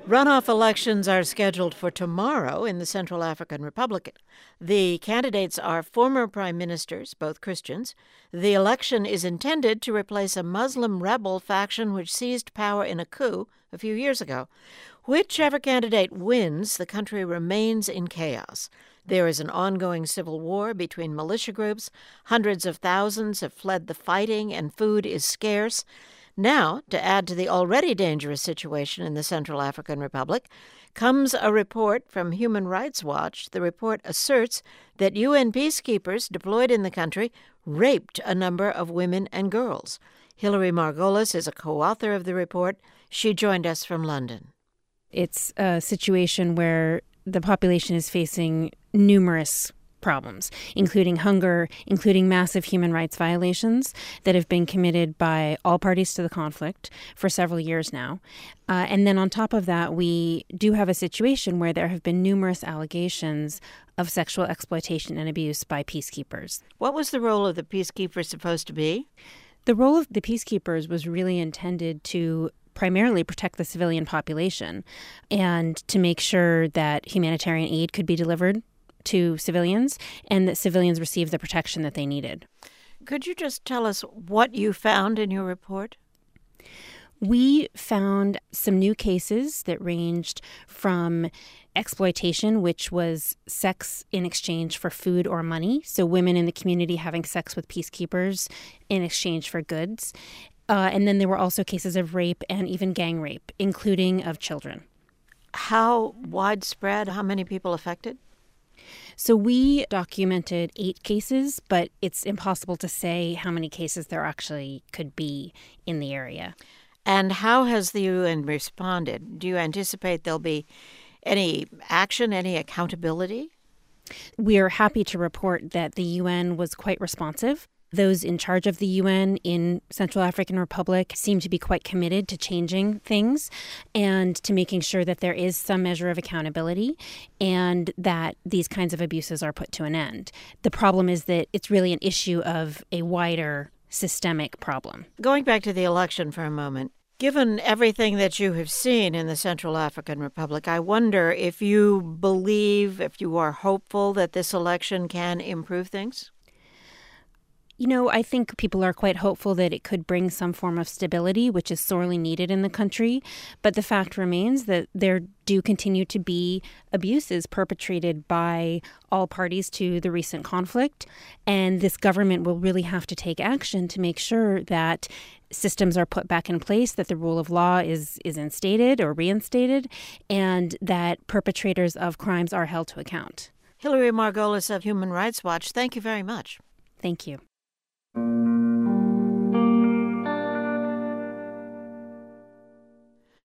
Runoff elections are scheduled for tomorrow in the Central African Republic. The candidates are former prime ministers, both Christians. The election is intended to replace a Muslim rebel faction which seized power in a coup a few years ago. Whichever candidate wins, the country remains in chaos. There is an ongoing civil war between militia groups. Hundreds of thousands have fled the fighting, and food is scarce. Now, to add to the already dangerous situation in the Central African Republic, comes a report from Human Rights Watch. The report asserts that UN peacekeepers deployed in the country raped a number of women and girls. Hilary Margolis is a co-author of the report. She joined us from London. It's a situation where the population is facing numerous problems, including hunger, including massive human rights violations that have been committed by all parties to the conflict for several years now. And then on top of that, we do have a situation where there have been numerous allegations of sexual exploitation and abuse by peacekeepers. What was the role of the peacekeepers supposed to be? The role of the peacekeepers was really intended to primarily protect the civilian population and to make sure that humanitarian aid could be delivered to civilians and that civilians received the protection that they needed. Could you just tell us what you found in your report? We found some new cases that ranged from exploitation, which was sex in exchange for food or money, so women in the community having sex with peacekeepers in exchange for goods. And then there were also cases of rape and even gang rape, including of children. How widespread? How many people affected? So we documented 8 cases, but it's impossible to say how many cases there actually could be in the area. And how has the UN responded? Do you anticipate there'll be any action, any accountability? We are happy to report that the UN was quite responsive. Those in charge of the UN in Central African Republic seem to be quite committed to changing things and to making sure that there is some measure of accountability and that these kinds of abuses are put to an end. The problem is that it's really an issue of a wider systemic problem. Going back to the election for a moment, given everything that you have seen in the Central African Republic, I wonder if you believe, if you are hopeful that this election can improve things? You know, I think people are quite hopeful that it could bring some form of stability, which is sorely needed in the country. But the fact remains that there do continue to be abuses perpetrated by all parties to the recent conflict. And this government will really have to take action to make sure that systems are put back in place, that the rule of law is instated or reinstated, and that perpetrators of crimes are held to account. Hilary Margolis of Human Rights Watch, thank you very much. Thank you.